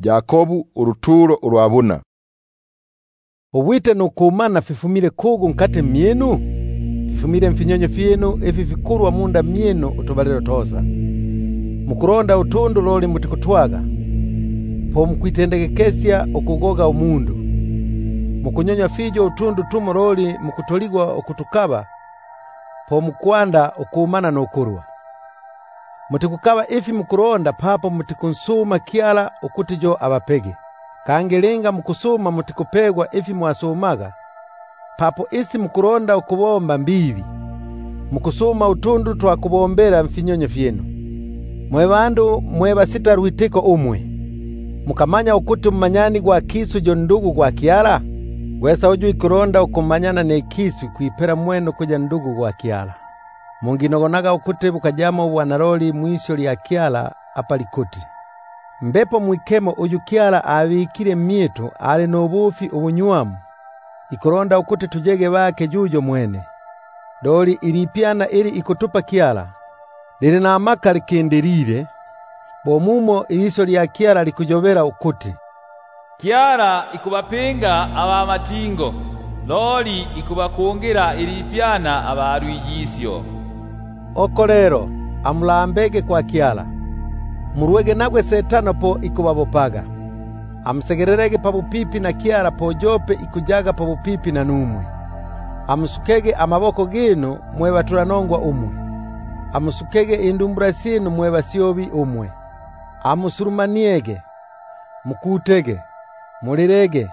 Yakobo uruturo urwabuna. Obwite nukumana fifumire kugu nkate myenu, fifumire mfinyonyo fyenu efi fikurwa munda myenu utubalero tosa. Mukuronda utundu loli mutikutwaga, po mukwitendekesya okugoga umundu. Mukunyonya fijo utundu tumo loli mukutoligwa okutukaba, po mukwanda ukumana nukurwa. Mutikukaba ifi mukuronda papo mutikunsuma kiala ukutijo abapege. Kangelenga mukusuma mutikupegwa ifi mwasumaga, papo isi mukuronda ukubomba mbibi. Mukusuma utundu twakubombera mfinyonyo fyenu. Mwe bandu mwe basita rwitiko umwe. Mukamanya ukuti mmanyani gwa kisu jo ndugu gwa kiala? Gwesa uju ikuronda ukumanyana ne kisu kuipera mwendo kuja ndugu gwa kiala. Munginogonaga ukuti bukajama ubwanaroli mwisho lya kiala apalikuti. Mbepo mwikemo uju kiala abikire mietu ale nobufi ubunywamu. Ikuronda ukuti tujege bake jujo mwene. Doli ilipiana ili ikutupa kiala. Lili na amaka likenderire. Bomumo iliso lya kiala likujobera ukuti. Kiala ikubapenga abamatingo. Loli ikubakuongera ilipiana abarwijisyo. Okolero amulambege kwa kiala. Muruwege nagwe setano po ikubabopaga. Amsegererege pabupipi na kiala po jope ikujaga pabupipi na numwe. Amusukege amaboko gino mwe baturanongwa umwe. Amusukege indumbura sinu mwe basiobi umwe. Amusurumaniege, mukutege, mulirege,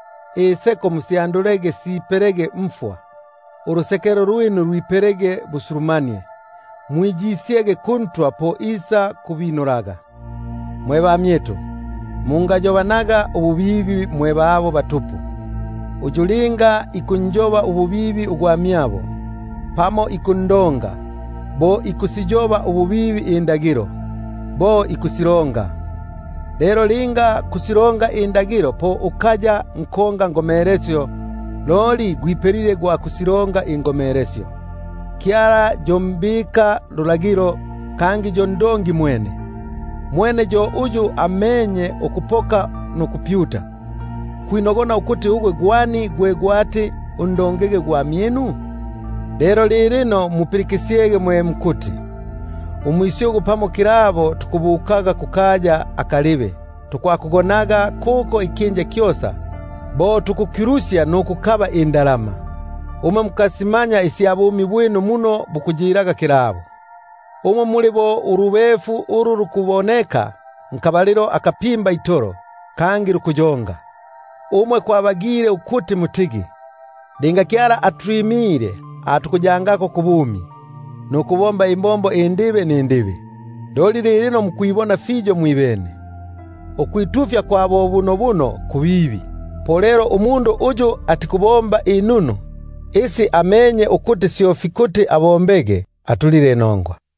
eseko musiandulege siperege mfwa. Urusekero ruinu ruiperege busurumanie. Mwijisiege kuntwa po isa kubinuraga. Mweba mieto, mungajobanaga ububibi mweba abo batupu. Ujulinga ikunjoba ububibi ugwamiabo. Pamo ikundonga, bo ikusijoba ububibi indagiro. Bo ikusironga. Lero linga kusironga indagiro po ukaja nkonga ngomeresyo. Loli gwiperire gwa kusironga ingomeresyo. Kiara jombika lulagiro kangi jondongi mwene. Mwene jo uju amenye okupoka nukupyuta. Kuinogona ukuti ugwe gwani gwe gwati undongege gwa mienu. Lero lirino mupirikisiege mwe mkuti. Umwisio gupamo kirabo tukubukaga kukaja akalibe. Tukwakugonaga kuko ikinja kyosa. Bo tukukirusya nukukaba indalama. Uma mukasimanya isiabumi bwenu muno bukujiraga kirabo. Uma mulibo urubefu uru rukuboneka nkabaliro akapimba itoro kangi rukujonga. Umwe kwabagire ukuti mutigi. Dinga kiara atrimire atukujangako kubumi. Nukubomba imbombo endibe n'endibe. Doli lirino mukuibona fijo mwibene. Okuitufya kwabo buno kubibi. Polero umundu uju atikubomba inunu. Isi amenye ukuti siofikuti abombege atulire nongwa.